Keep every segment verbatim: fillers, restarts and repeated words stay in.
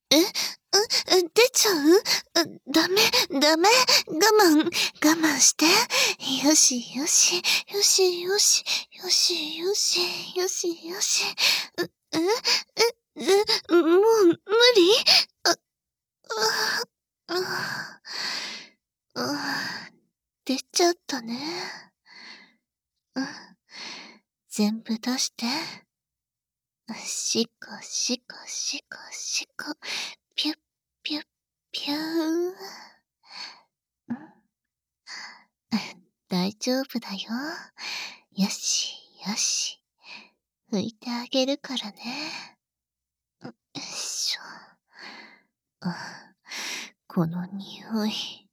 え、う、出ちゃう？ダメ、ダメ、我慢、我慢して。よしよし、よしよし、よしよし、よしよし。う、え、え、え、もう無理？あ、あ、あ、あ、出ちゃったね。うん。全部出して。しこしこしこしこ。ぴゅっぴゅっぴゅー。うん。大丈夫だよ。よし、よし。拭いてあげるからね。よいしょ。あ、この匂い。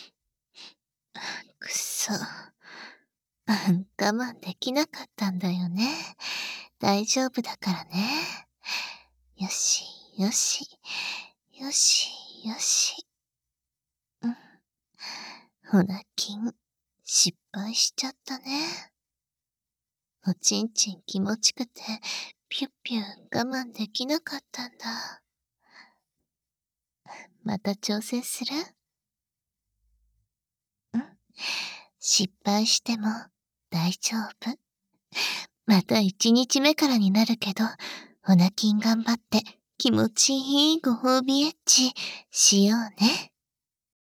くそ。我慢できなかったんだよね。大丈夫だからね。よし、よし。よし、よし。うん。ほなきん、失敗しちゃったね。おちんちん気持ちくて、ぴゅっぴゅ我慢できなかったんだ。また挑戦する？うん。失敗しても大丈夫。また一日目からになるけど、ほなきん頑張って気持ちいいご褒美エッチしようね。